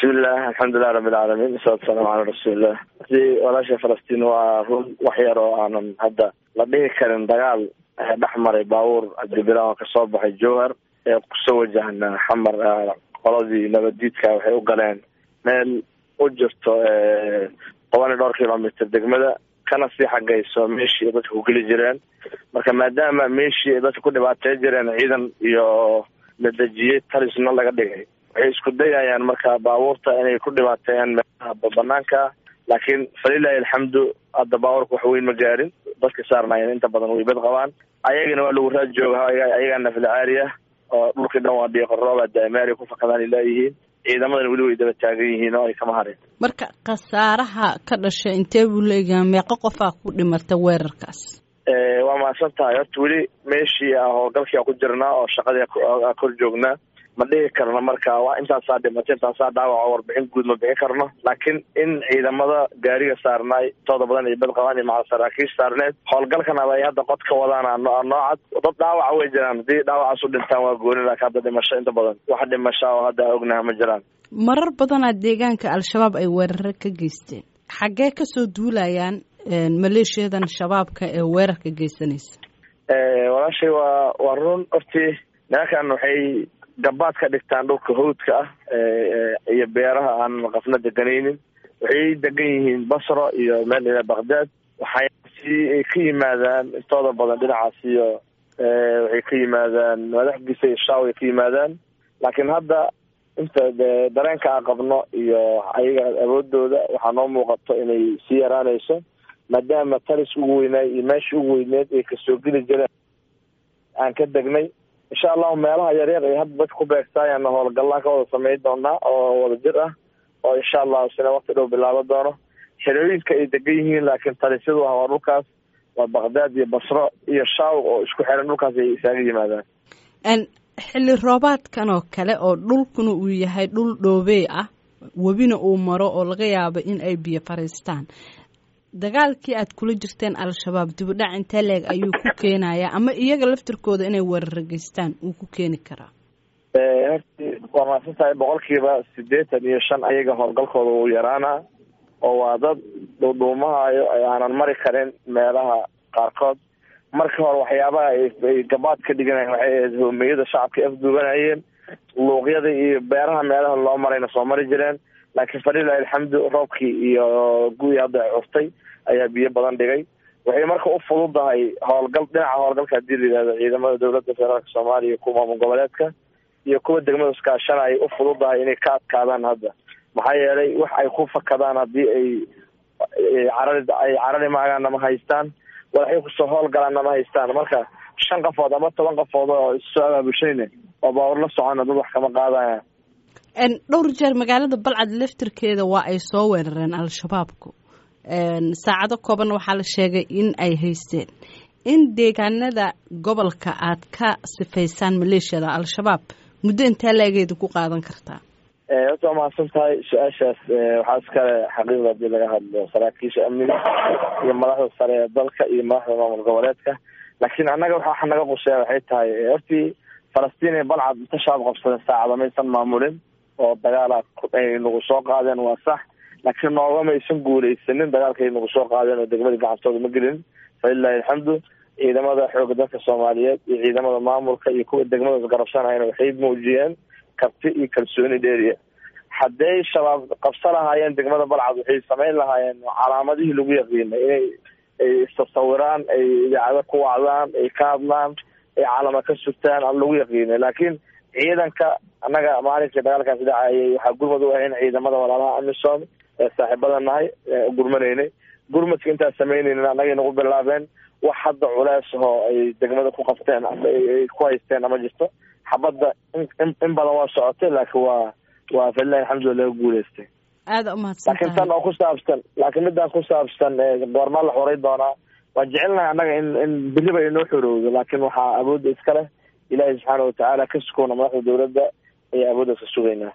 بسم الله الحمد لله رب العالمين والصلاة والسلام على رسول الله si walaasha Falastiin waa run wax yar oo aanan hadda la dhihi karin dagaal dhaxmaray baawur adibiraan ka soo baxay Jowhar ee ku soo wajahna xamar qoladii nabadiidka waxay u galeen meel u jirto 12 kilomitir degmada kana sii xagayso meeshii dadku ku geli jireen marka maadaama meeshii dadku ku dhibaatay jireen ciidan iyo ladajiyay talisna laga dhigay waxay isku dayayaan marka baabuurta inay ku dhibaateeyaan banaanka laakiin falilahi alxamdu hadda baabuurku wax weyn ma gaarin dadka saarnaayeen inta badan way bad qabaan ayagana waa lagu raad joogaa ayagana fil aariya oo dhulka dhan waa dhiiq rooba daamari ku fakadaan ilaahiin ciidamadan wali way daba taagan yihiin oo ay kama hareen marka qasaaraha ka dhashay intee buu leeyahay meeqa qof ku dhimatay weerarkaas waa maasantahay horta wali meeshii oo galkii ku jirnaa oo shaqadii kor joognaa ma dhihi karno marka waa intaasaa dhimatay intaasaa dhaawac warbixin guud ma bixin karno laakiin in ciidamada gaariga saarnaay tooda badan ay bad qabaan iyo macal saraakiish saarneed howlgalkana ay hadda qod ka wadaan noocad dad dhaawac way jiraan hadii dhaawacaas u dhintaan waa gooni laakiin hadda dhimasho inta badan wax dhimasho oo hadda ognaha ma jiraan marar badanaa deegaanka al-shabaab ay weerar ka geysteen xaggee ka soo duulayaan maleeshiyadan shabaabka ee weerarka geysanaysa walaashay waa run hortii nimankan waxay gabaad ka dhigtaan dhulka hawdka ah iyo beeraha aan qafna deganaynin waxay degan yihiin Basra iyo meel ila Baghdad waxay ka yimaadaan intooda badan dhinacaas iyo waxay ka yimaadaan madaxdiisa shaaw ka yimaadaan laakiin hadda inta dareenka qabno iyo ayaga awoodooda waxa noo muuqato inay si yaraanayso maadaama taris ugu weynay iyo meeshii ugu weyneed ee ka soo geli jireen aan ka degnay insha Allah meelaha yar yar ay hadda ku beegtaayaan howlgallada ka wada sameey doona oo wada jir ah oo insha Allah sida waqti dhow bilaabo doono xiriirka ay degan yihiin laakiin talisadu waa dhulkaas waa Baghdad iyo Basra iyo Shaaw oo isku xiran dhulkaas ay isaga yimaadaan xilli roobaadkan oo kale oo dhulkuna uu yahay dhul dhoobey ah wabina uu maro oo laga yaabo in ay biyo fariistaan dagaalkii aad kula jirteen al-shabaab dib u dhac inta leeg ayuu ku keenayaa ama iyaga laftirkooda inay weerar geystaan uu ku keeni karaa waa maasantahay 85% ayaga howlgalkooda uu yaraana oo waa dad dhuumahayo aanan mari karin meelaha qaarkood marka hore waxyaabaha ay gabaad ka dhiganayeen waxay hoomiyada shacabka afduubanayeen luuqyada iyo beeraha meelaha loo marayna soo mari jireen laakiin fariilahi alxamdu roobkii iyo guuyi hadda cuftay ayaa biyo badan dhigay waxay marka u fududahay howlgal dhinaca howlgalka diirida ciidamada dawladda federaalka Soomaaliya kuwa maamul goboleedka iyo kuwa degmada iskaashanaya u fududahay inay ka adkaadaan hadda maxaa yeelay wax ay ku fakadaan hadii ay carari maagaan ma haystaan waxay ku soo howlgalaan ma haystaan marka 5 qofood ama 10 qofood oo soo abaabusheene oo baawar la socona dad wax kama qaadayaan dhowr jeer magaalada Balcad laftirkeeda waa ay soo weerareen al-shabaabku saacado kooban waxaa la sheegay in ay haysteen in deegaanada gobolka aad ka sifaysaan maleeshiyada al-shabaab muddo intee leegeeda ku qaadan kartaa waa mahadsantahay su-aashaas waxaa iskale xaqiiqda hadii laga hadlo saraakiisha amniga iyo madaxda sare ee dalka iyo madaxda maamul goboleedka laakiin annaga waxa naga quseeya waxay tahay hortii Falastiin ee Balcad inta shaab qabsaday saacado maysan maamulin oo dagaalaad ay nagu soo qaadeen waa sax laakiin noogama aysan guuleysanin dagaalkay nagu soo qaadeen oo degmada gacantooda ma gelin falilahi alxamdu ciidamada xoogga dalka Soomaaliyeed iyo ciidamada maamulka iyo kuwa degmada garabsanayna waxay muujiyeen karti iyo kalsooni dheeriya hadday shabaab qabsanaayeen degmada Balcad waxay sameyn lahaayeen calaamadihii lagu yaqiinay inay istasawiraan ay idaacada ku wacdaan ay ka hadlaan ay calama ka sugtaan aan lagu yaqiinay laakiin ciidanka annaga maalintii dagaalkaas dhacayay waxaa gurmad u ahayn ciidamada walaalaha AMISOM ee saaxiibada nahay gurmanaynay gurmadka intaas sameynayna annaga nagu bilaabeen wax hadda culays oo ay degmada ku qabteen ama ay ku haysteen ama jirto xabadda in badan waa socotay laakiin waa falilahi alxamdulilah guuleystay aad u mahadsantahay laakiin tan oo ku saabsan laakiin midaan ku saabsan goorma la xoray doonaa waan jecelnahay annaga in biriba inoo xorowdo laakiin waxaa awoodda iskale ilaahay subxaana watacaala ka sukoona madaxda dawladda ayaa awooddaas ka sugaynaa